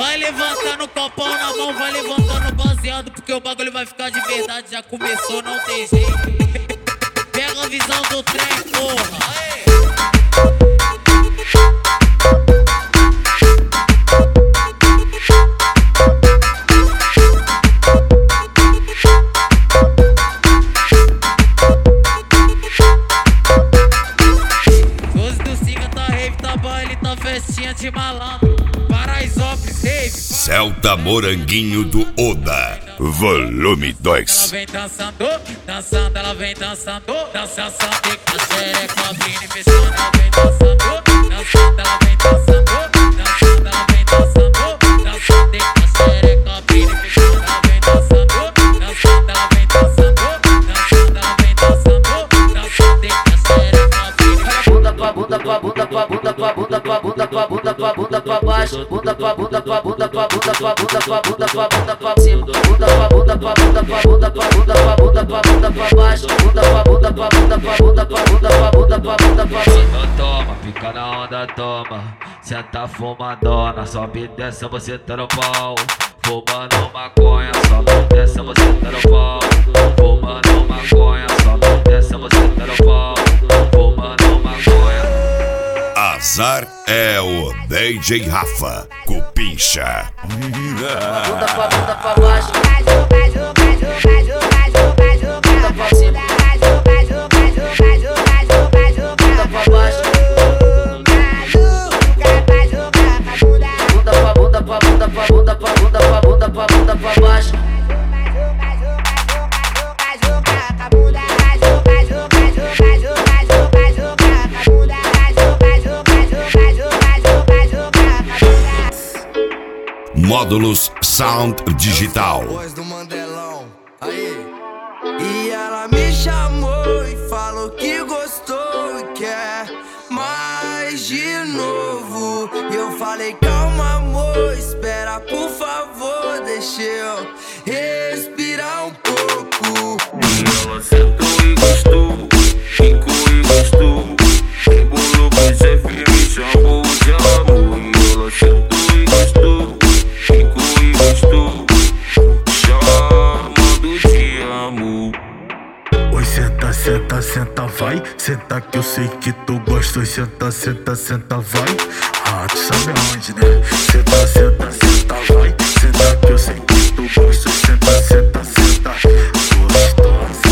Vai levantando o copão na mão, vai levantando baseado, porque o bagulho vai ficar de verdade. Já começou, não tem jeito. Pega a visão do trem, porra. Aê. Festinha de malandro, Paraisópolis, rave. Celta Moranguinho do Oda, volume 2. Ela vem dançando, dançando, ela vem dançando, dançando, com a xereca abrindo e fechando. Ela vem dançando, dançando, ela vem dançando, dançando, ela vem dançando, dançando, com a xereca abrindo e fechando. Ela vem dançando, dançando, ela vem dançando, dançando, ela vem dançando, dançando, com a xereca abrindo e fechando. Bunda pra bunda pra bunda pra bunda pra bunda pra bunda pra bunda pra bunda pra baixo, bunda pra bunda pra bunda pra bunda pra bunda pra bunda pra bunda pra cima, bunda pra bunda pra bunda pra bunda pra bunda pra bunda pra bunda pra baixo, bunda pra bunda pra bunda pra bunda pra bunda pra bunda pra bunda pra cima. Então toma, fica na onda, toma. Senta fumadona, sobe e desce, você tá no pau. Fumando maconha, sobe e desce, você tá no pau. Fumando maconha, sobe e desce, você tá no pau. Fumando maconha. Azar é o DJ Rafa Cupincha. Bunda pra bunda pra baixo, bunda pra cima, bunda pra baixo, bunda pra bunda pra bunda pra bunda pra bunda pra bunda pra bunda pra baixo. Módulos Sound Digital. Voz do Mandelão, aí. E ela me chamou e falou que gostou e quer mais de novo. E eu falei, calma amor, espera por favor, deixa eu respirar um pouco. E ela sentou e gostou, ficou e gostou. Embolou com o chefe e me chamou de amor. E ela sentou e gostou, ficou e gostou, chamando de amor. Oi, senta, senta, senta, vai. Senta que eu sei que tu gosta. Oi, senta, senta, senta, vai. Ah, tu sabe aonde, né? Senta, senta, senta, vai. Senta que eu sei que tu gosta. Senta, senta, senta, gostosa.